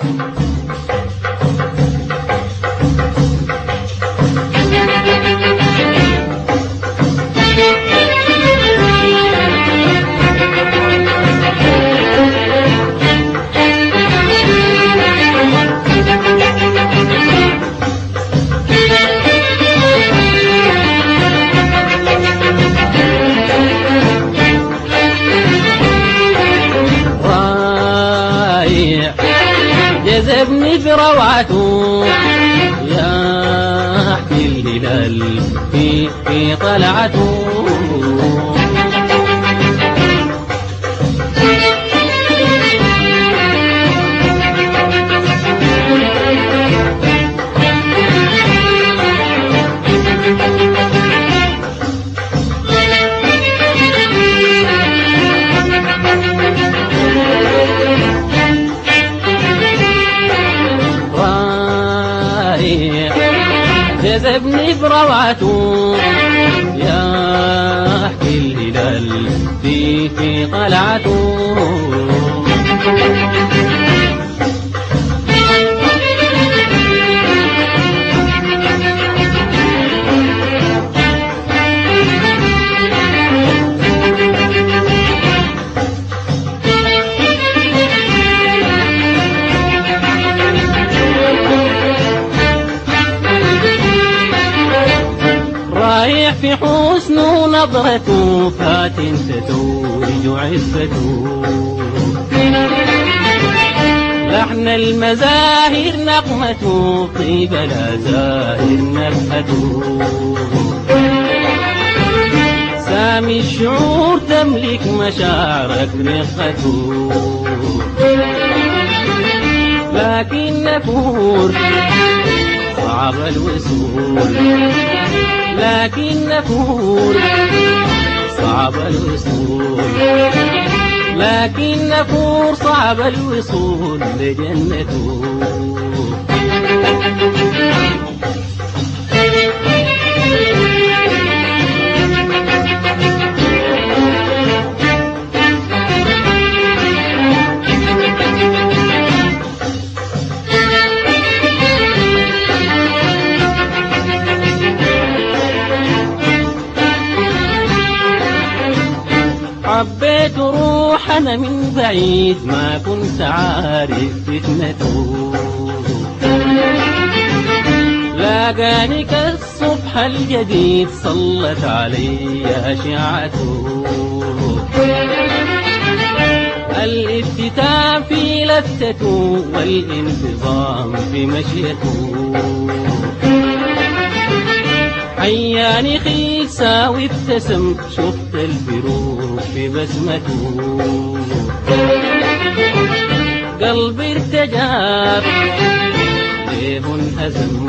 جذبني بروعته يحكي الهلال في طلعته. جذبني بروعته يحكي الهلال في طلعته. رايح في حسنه نظرته فاتن تتوج عفته. لحن المزاهر نغمته طيب الأزاهر نفحته. سامي الشعور تملك مشاعرك رقته. لكن نفور صعب الوصول. لكن نفور صعب الوصول. لكن نفور صعب الوصول لجنته. حبيت روح أنا من بعيد ما كنت عارف فتنته. لاقاني كالصبح الجديد صلت علي أشعته. الافتتان في لفتته والانتظام في مشيته. حياني خيسا وابتسم شفت البروق في بسمته. قلبي ارتجف ليه انهزم.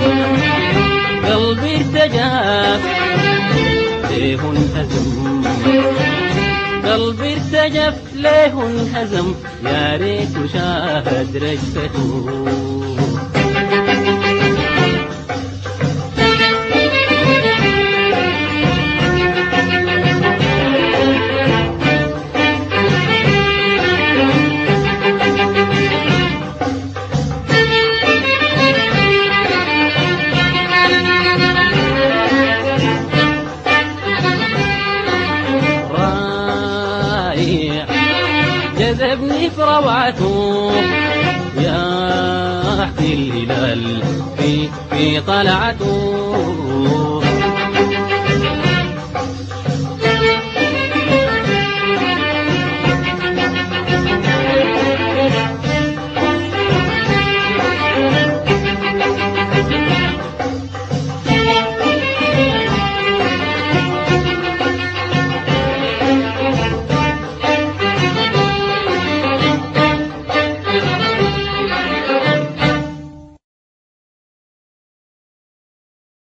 قلبي ارتجف ليه انهزم. قلبي ارتجف ليه انهزم. يا ريت شاهد رجفته. جذبني بروعته يحكي الهلال في طلعته.